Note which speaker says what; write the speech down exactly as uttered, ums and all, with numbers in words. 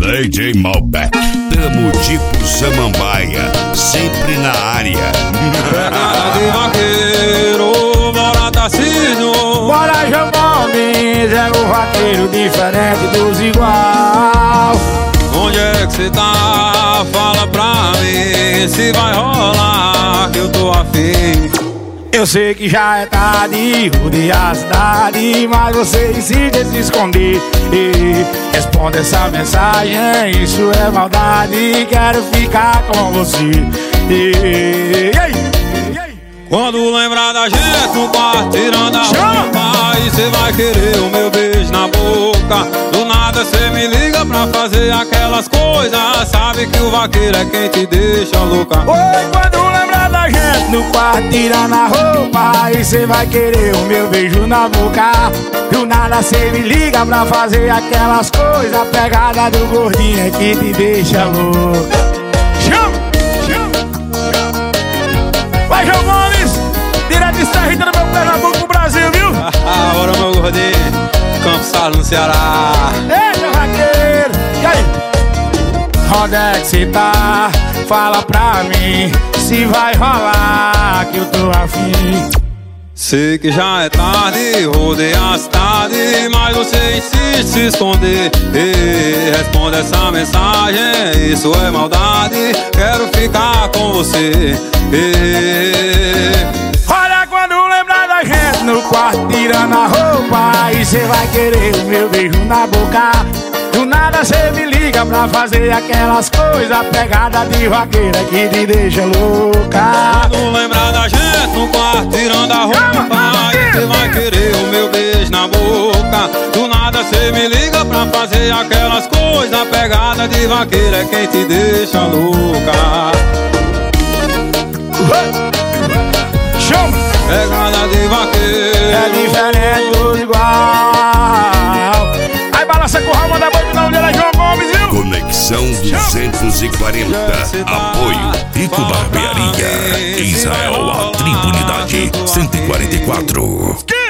Speaker 1: D J Malbec, tamo tipo Samambaia, sempre na área.
Speaker 2: Pegada de vaqueiro, bora Tarcísio.
Speaker 3: Bora João Gomes, é o vaqueiro diferente dos igual.
Speaker 2: Onde é que cê tá? Fala pra mim se vai rolar, que eu tô afim.
Speaker 3: Eu sei que já é tarde, rodear a cidade, mas você insiste em se esconder. E responde essa mensagem, isso é maldade, quero ficar com você. E, e, e, e,
Speaker 2: Quando lembrar da gente no quarto, tirando a roupa, aí cê vai querer o meu beijo na boca. Do nada cê me liga pra fazer aquelas coisas, sabe que o vaqueiro é quem te deixa louca.
Speaker 3: Oi, quando lembrar da gente no quarto, tirando a roupa, aí cê vai querer o meu beijo na boca. Do nada cê me liga pra fazer aquelas coisas, a pegada do gordinho é que te deixa louca. Chama, chama, vai João Gomes, direto de Serrita no meu Pernambuco pro Brasil, viu?
Speaker 2: Agora meu gordinho, Campos Salles no Ceará.
Speaker 3: Ei, meu vaqueiro, e aí? Onde é que cê tá? Fala pra mim se vai rolar, que eu tô afim.
Speaker 2: Sei que já é tarde, rodei a cidade, mas você insiste em se esconder. Ei, responde essa mensagem, isso é maldade, quero ficar com você. Ei,
Speaker 3: Olha, quando lembrar da gente no quarto, tirando a roupa, aí cê vai querer o meu beijo na boca. Do nada cê me liga pra fazer aquelas coisas, pegada de vaqueira que te deixa louca.
Speaker 2: quando lembrar da gente no quarto, tirando a roupa, aí cê vai querer o meu beijo na boca. Do nada cê me liga pra fazer aquelas coisas, pegada de vaqueira é quem te deixa louca.
Speaker 3: Chama!
Speaker 2: Pegada de vaqueiro
Speaker 3: É diferente dos igual. Aí balança com o manda boi de não é João Gomes, viu?
Speaker 1: Conexão duzentos e quarenta, apoio Rico Barbearia, Israel, a Tribunidade cento e quarenta e quatro.